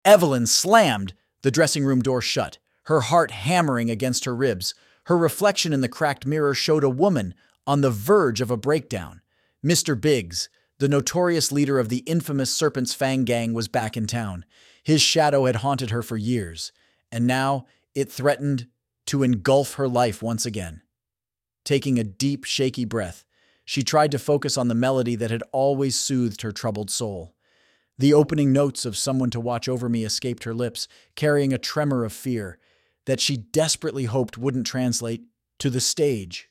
Evelyn slammed the dressing room door shut, her heart hammering against her ribs. Her reflection in the cracked mirror showed a woman on the verge of a breakdown. Mr. Biggs, the notorious leader of the infamous Serpent's Fang gang, was back in town. His shadow had haunted her for years, and now it threatened to engulf her life once again. Taking a deep, shaky breath, she tried to focus on the melody that had always soothed her troubled soul. The opening notes of "Someone to Watch Over Me" escaped her lips, carrying a tremor of fear that she desperately hoped wouldn't translate to the stage.